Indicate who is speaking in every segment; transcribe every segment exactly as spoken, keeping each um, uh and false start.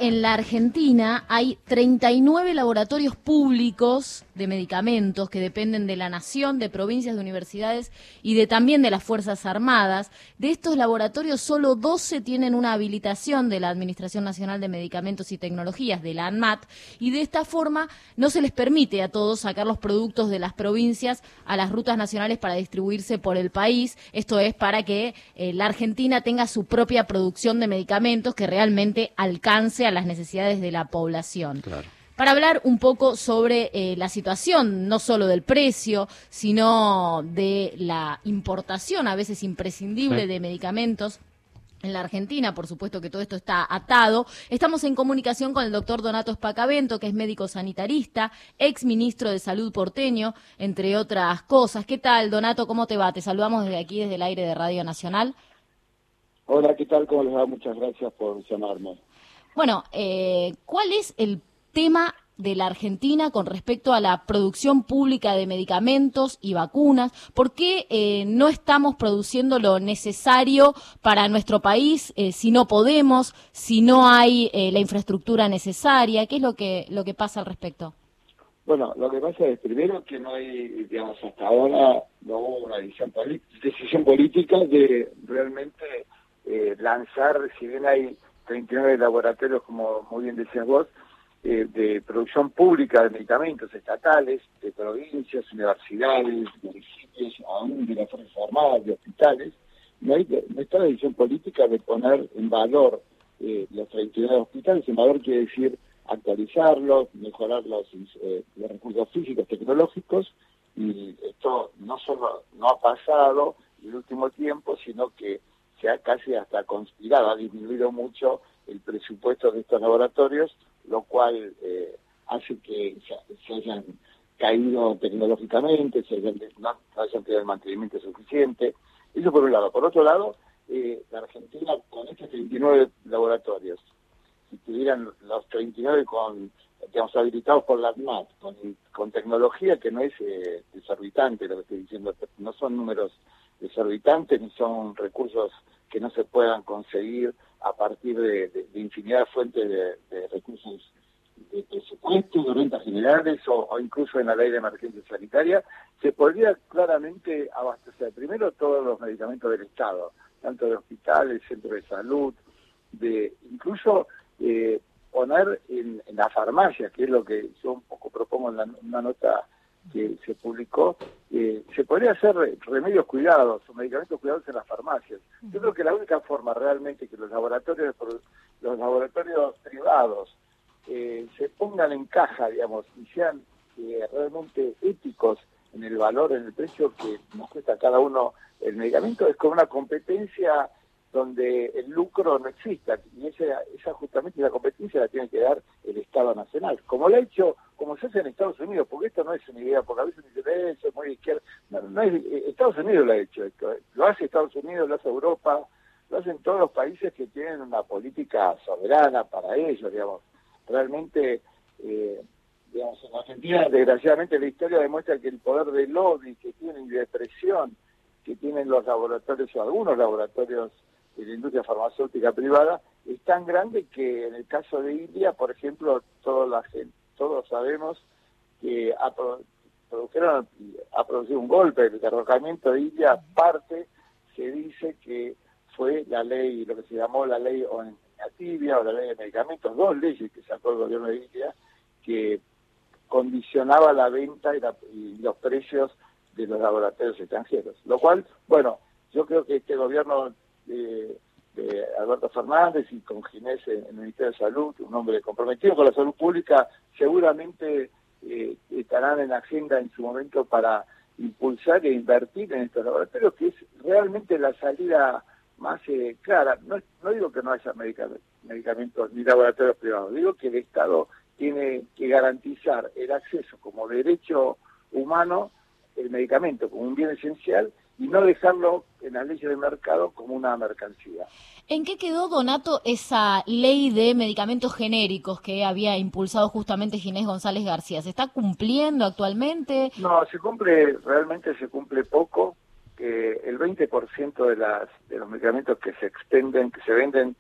Speaker 1: en la Argentina hay treinta y nueve laboratorios públicos de medicamentos que dependen de la nación, de provincias, de universidades y de también de las Fuerzas Armadas. De estos laboratorios, solo doce tienen una habilitación de la Administración Nacional de Medicamentos y Tecnologías, de la ANMAT, y de esta forma no se les permite a todos sacar los productos de las provincias a las rutas nacionales para distribuirse por el país. Esto es para que eh, la Argentina tenga su propia producción de medicamentos que realmente alcance a las necesidades de la población.
Speaker 2: Claro.
Speaker 1: Para hablar un poco sobre eh, la situación, no solo del precio, sino de la importación a veces imprescindible
Speaker 2: Sí.
Speaker 1: de medicamentos en la Argentina, por supuesto que todo esto está atado. Estamos en comunicación con el doctor Donato Espacavento, que es médico sanitarista, ex ministro de Salud porteño, entre otras cosas. ¿Qué tal, Donato? ¿Cómo te va? Te saludamos desde aquí, desde el aire de Radio Nacional.
Speaker 3: Hola, ¿qué tal? ¿Cómo les va? Muchas gracias por llamarme.
Speaker 1: Bueno, eh, ¿cuál es el tema de la Argentina con respecto a la producción pública de medicamentos y vacunas? ¿Por qué eh, no estamos produciendo lo necesario para nuestro país eh, si no podemos, si no hay eh, la infraestructura necesaria? ¿Qué es lo que lo que pasa al respecto?
Speaker 3: Bueno, lo que pasa es, primero, que no hay, digamos, hasta ahora no hubo una decisión, decisión política de realmente eh, lanzar, si bien hay treinta y nueve laboratorios, como muy bien decías vos, eh, de producción pública de medicamentos estatales, de provincias, universidades, municipios, aún de las Fuerzas Armadas, de hospitales, no, hay, no está la decisión política de poner en valor eh, los treinta y nueve hospitales. En valor quiere decir actualizarlos, mejorar los, eh, los recursos físicos, tecnológicos, y esto no solo no ha pasado en el último tiempo, sino que se ha casi hasta conspirado, ha disminuido mucho el presupuesto de estos laboratorios, lo cual eh, hace que se, se hayan caído tecnológicamente, se hayan, no, no hayan tenido el mantenimiento suficiente. Eso por un lado. Por otro lado, eh, la Argentina, con estos treinta y nueve laboratorios, si tuvieran los treinta y nueve con, digamos, habilitados por la ANMAT, con, con tecnología que no es eh, desorbitante, lo que estoy diciendo, no son números desorbitantes ni son recursos que no se puedan conseguir a partir de, de, de infinidad de fuentes de, de recursos de presupuesto, de rentas generales o, o incluso en la ley de emergencia sanitaria, se podría claramente abastecer primero todos los medicamentos del Estado, tanto de hospitales, centros de salud, de incluso eh, poner en, en la farmacia, que es lo que yo un poco propongo en la, una nota que se publicó, eh, se podría hacer remedios cuidados o medicamentos cuidados en las farmacias. Yo creo que la única forma realmente que los laboratorios los laboratorios privados eh, se pongan en caja, digamos, y sean eh, realmente éticos en el valor, en el precio que nos cuesta a cada uno el medicamento, es con una competencia donde el lucro no exista, y esa, esa justamente la competencia la tiene que dar el Estado Nacional, como lo ha hecho, como se hace en Estados Unidos, porque esto no es una idea, porque a veces dicen, eh, eso es muy izquierda, no, no es, Estados Unidos lo ha hecho esto, lo hace Estados Unidos, lo hace Europa, lo hacen todos los países que tienen una política soberana para ellos, digamos, realmente, eh, digamos, en Argentina, desgraciadamente la historia demuestra que el poder de lobby que tienen y de presión que tienen los laboratorios o algunos laboratorios de la industria farmacéutica privada es tan grande que en el caso de India, por ejemplo, todos, la gente, todos sabemos que ha, produjeron, ha producido un golpe, el derrocamiento de India, parte se dice que fue la ley, lo que se llamó la ley tibia o la ley de medicamentos, dos leyes que sacó el gobierno de India, que condicionaba la venta y, la, y los precios de los laboratorios extranjeros. Lo cual, bueno, yo creo que este gobierno de, de Alberto Fernández y con Ginés en el Ministerio de Salud, un hombre comprometido con la salud pública, seguramente eh, estarán en la agenda en su momento para impulsar e invertir en estos laboratorios, que es realmente la salida más eh, clara. No, no digo que no haya medicamentos, medicamentos ni laboratorios privados, digo que el Estado tiene que garantizar el acceso como derecho humano, el medicamento como un bien esencial, y no dejarlo en las leyes de mercado como una mercancía.
Speaker 1: ¿En qué quedó, Donato, esa ley de medicamentos genéricos que había impulsado justamente Ginés González García? ¿Se está cumpliendo actualmente?
Speaker 3: No, se cumple, realmente se cumple poco. Eh, el veinte por ciento de las de los medicamentos que se extenden, que se venden,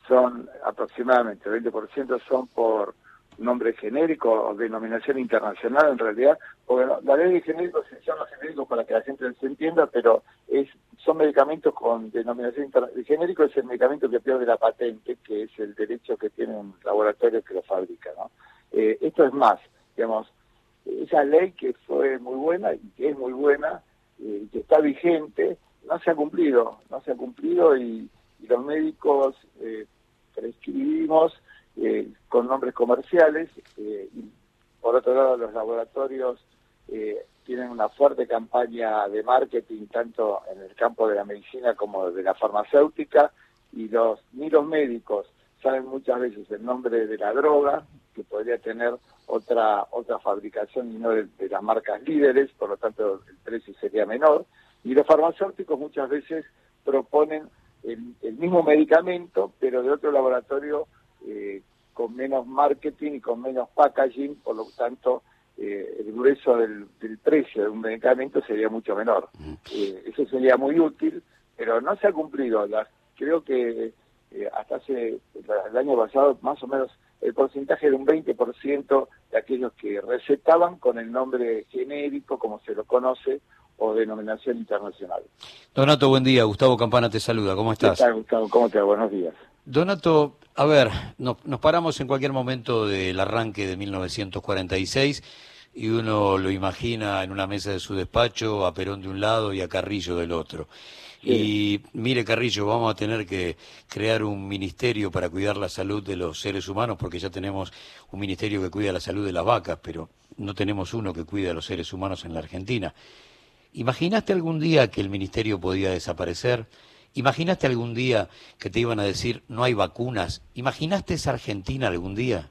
Speaker 3: son aproximadamente el veinte por ciento son por nombre genérico o denominación internacional en realidad, porque no, la ley de genéricos se llama genéricos para que la gente se entienda, pero es son medicamentos con denominación internacional. El genérico es el medicamento que pierde la patente, que es el derecho que tiene un laboratorio que lo fabrica, ¿no? Eh, esto es más, digamos, esa ley que fue muy buena y que es muy buena y eh, que está vigente, no se ha cumplido, no se ha cumplido y, y los médicos eh, prescribimos eh, con nombres comerciales eh, y por otro lado los laboratorios eh, tienen una fuerte campaña de marketing tanto en el campo de la medicina como de la farmacéutica y los ni los médicos saben muchas veces el nombre de la droga que podría tener otra otra fabricación y no de, de las marcas líderes, por lo tanto el precio sería menor, y los farmacéuticos muchas veces proponen el, el mismo medicamento pero de otro laboratorio eh, con menos marketing y con menos packaging, por lo tanto eh, el grueso del, del precio de un medicamento sería mucho menor. Eh, eso sería muy útil, pero no se ha cumplido. Las, creo que eh, hasta hace el año pasado más o menos el porcentaje era un veinte por ciento de aquellos que recetaban con el nombre genérico, como se lo conoce, o denominación internacional.
Speaker 2: Donato, buen día. Gustavo Campana te saluda. ¿Cómo estás?
Speaker 3: ¿Qué tal, Gustavo? ¿Cómo te va? Buenos días.
Speaker 2: Donato, a ver, nos, nos paramos en cualquier momento del arranque de mil novecientos cuarenta y seis y uno lo imagina en una mesa de su despacho, a Perón de un lado y a Carrillo del otro. Sí. Y mire, Carrillo, vamos a tener que crear un ministerio para cuidar la salud de los seres humanos, porque ya tenemos un ministerio que cuida la salud de las vacas, pero no tenemos uno que cuida a los seres humanos en la Argentina. ¿Imaginaste algún día que el ministerio podía desaparecer? ¿Imaginaste algún día que te iban a decir no hay vacunas? ¿Imaginaste esa Argentina algún día?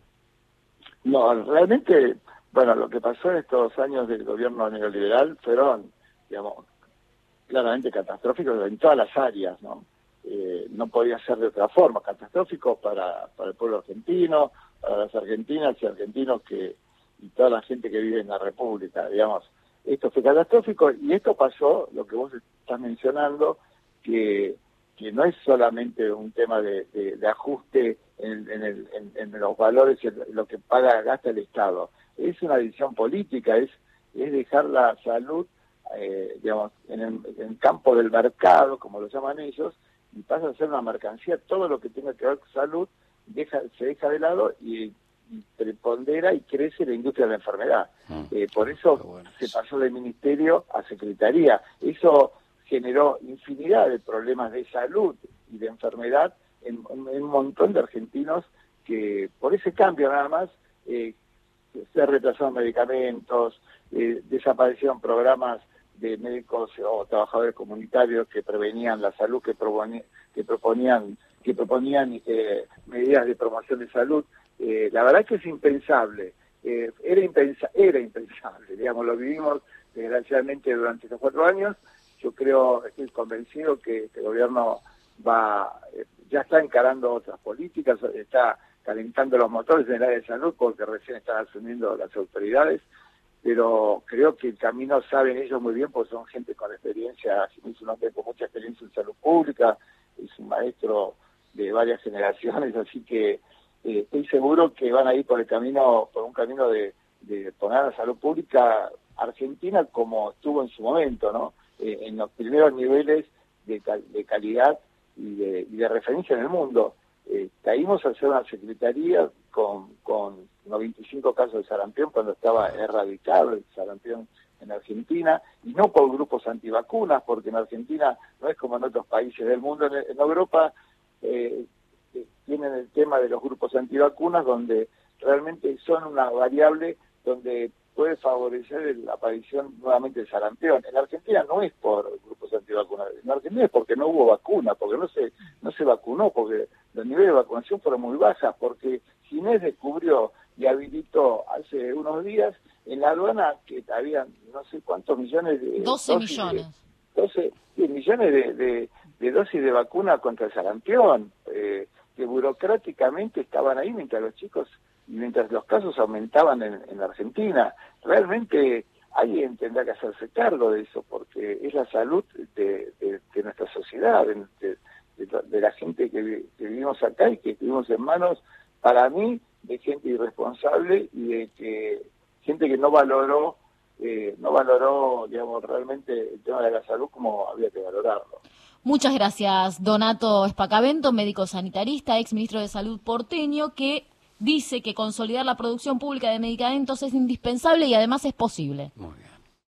Speaker 3: No, realmente, bueno, lo que pasó en estos años del gobierno neoliberal fueron, digamos, claramente catastróficos en todas las áreas, ¿no? Eh, no podía ser de otra forma, catastróficos para, para el pueblo argentino, para las argentinas y argentinos que y toda la gente que vive en la República, digamos. Esto fue catastrófico y esto pasó, lo que vos estás mencionando, que, que no es solamente un tema de, de, de ajuste en, en, el, en, en los valores, en lo que paga, gasta el Estado. Es una decisión política, es, es dejar la salud, eh, digamos, en el, en el campo del mercado, como lo llaman ellos, y pasa a ser una mercancía. Todo lo que tenga que ver con salud deja, se deja de lado y y prepondera y crece la industria de la enfermedad. Mm. Eh, por eso bueno, se pasó del ministerio a secretaría. Eso generó infinidad de problemas de salud y de enfermedad en, en un montón de argentinos que por ese cambio nada más eh, se retrasaron medicamentos, eh, desaparecieron programas de médicos o trabajadores comunitarios que prevenían la salud, que proponían que proponían, que proponían eh, medidas de promoción de salud. Eh, la verdad es que es impensable, eh, era, impensa era impensable, digamos, lo vivimos desgraciadamente durante estos cuatro años. Yo creo, estoy convencido que este gobierno va, eh, ya está encarando otras políticas, está calentando los motores en el área de salud porque recién están asumiendo las autoridades, pero creo que el camino saben ellos muy bien porque son gente con experiencia, es un hombre con mucha experiencia en salud pública, es un maestro de varias generaciones, así que Eh, estoy seguro que van a ir por el camino, por un camino de, de poner la salud pública argentina como estuvo en su momento, ¿no? Eh, en los primeros niveles de, de calidad y de, y de referencia en el mundo. Eh, caímos a hacer una secretaría con, con noventa y cinco casos de sarampión cuando estaba erradicado el sarampión en Argentina, y no por grupos antivacunas, porque en Argentina no es como en otros países del mundo. En, en Europa eh, tienen el tema de los grupos antivacunas, donde realmente son una variable donde puede favorecer la aparición nuevamente del sarampión. En Argentina no es por grupos antivacunas, en Argentina es porque no hubo vacuna, porque no se no se vacunó, porque los niveles de vacunación fueron muy bajas, porque Ginés descubrió y habilitó hace unos días en la aduana que había no sé cuántos millones de...
Speaker 1: doce millones.
Speaker 3: De, doce sí, millones de, de, de dosis de vacuna contra el sarampión, eh, que burocráticamente estaban ahí mientras los chicos y mientras los casos aumentaban en, en Argentina. Realmente alguien tendrá que hacerse cargo de eso, porque es la salud de, de, de nuestra sociedad, de, de, de, de la gente que, que vivimos acá y que estuvimos en manos, para mí, de gente irresponsable y de que gente que no valoró, eh, no valoró, digamos, realmente el tema de la salud como había que valorarlo.
Speaker 1: Muchas gracias, Donato Espacavento, médico sanitarista, ex ministro de Salud porteño, que dice que consolidar la producción pública de medicamentos es indispensable y además es posible.
Speaker 2: Muy bien.